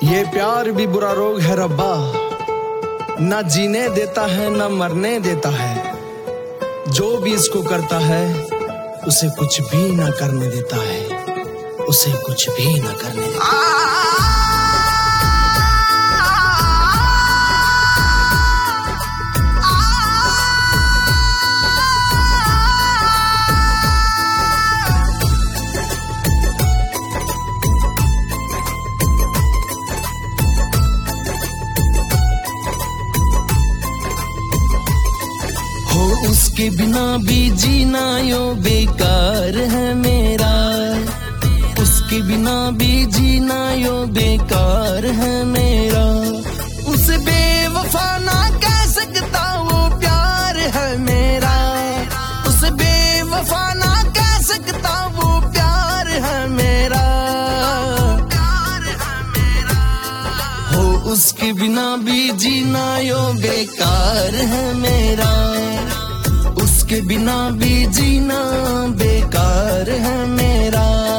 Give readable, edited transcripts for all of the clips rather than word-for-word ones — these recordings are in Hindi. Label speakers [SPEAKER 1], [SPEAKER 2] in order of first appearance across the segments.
[SPEAKER 1] ये प्यार भी बुरा रोग है रब्बा, ना जीने देता है ना मरने देता है। जो भी इसको करता है उसे कुछ भी ना करने देता है, उसे कुछ भी ना करने देता है। उसके बिना भी जीना यो बेकार है मेरा, उसके बिना भी जीना यो बेकार है मेरा। उसे बेवफा ना कह सकता वो प्यार है मेरा, उसे बेवफा ना कह सकता वो प्यार है मेरा। हो उसके बिना भी जीना यो बेकार है मेरा, उसके बिना भी जीना बेकार है मेरा।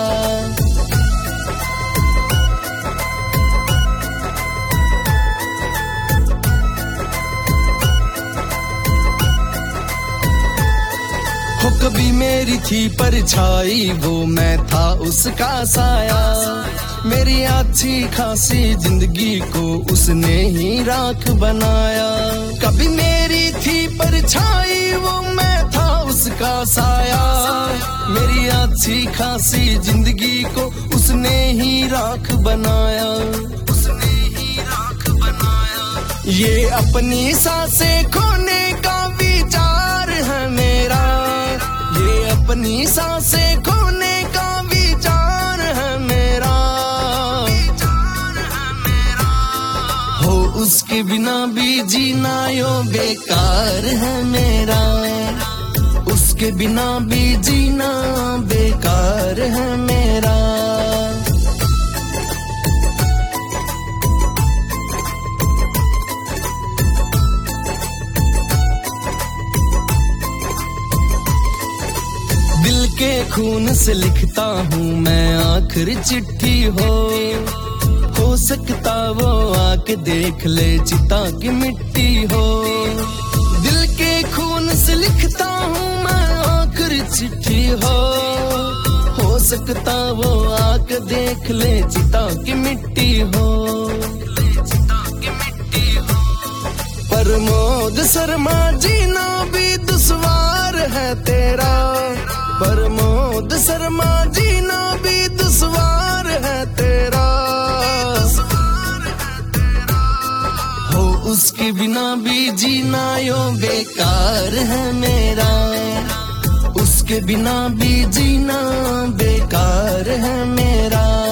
[SPEAKER 1] हो कभी मेरी थी परछाई, वो मैं था उसका साया। मेरी अच्छी खासी जिंदगी को उसने ही राख बनाया। कभी मेरी थी परछाई, वो मैं था उसका साया। मेरी अच्छी खासी जिंदगी को उसने ही राख बनाया, उसने ही राख बनाया। ये अपनी सांसें खोने का विचार है मेरा, ये अपनी सांसें खोने का विचार है मेरा। हो उसके बिना भी जीना यो बेकार है मेरा, उसके बिना भी जीना बेकार है मेरा। दिल के खून से लिखता हूँ मैं आखिरी चिट्ठी, हो सकता वो आके देख ले चिता की मिट्टी हो। दिल के खून से लिखता हूँ मैं आखिरी चिट्ठी, हो सकता वो आके देख ले चिता की मिट्टी हो। प्रमोद शर्मा जीना भी दुश्वार है तेरा, प्रमोद शर्मा जीना भी दुश्वार है तेरा। हो उसके बिना भी जीना यो बेकार है मेरा, उसके बिना भी जीना बेकार है मेरा।